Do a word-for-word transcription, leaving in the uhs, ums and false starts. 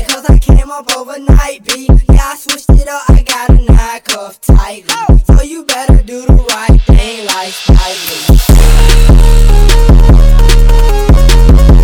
cause I came up overnight, B. Yeah, I switched it up, I got a nine cuff tightly. So you better do the right thing like Spike Lee.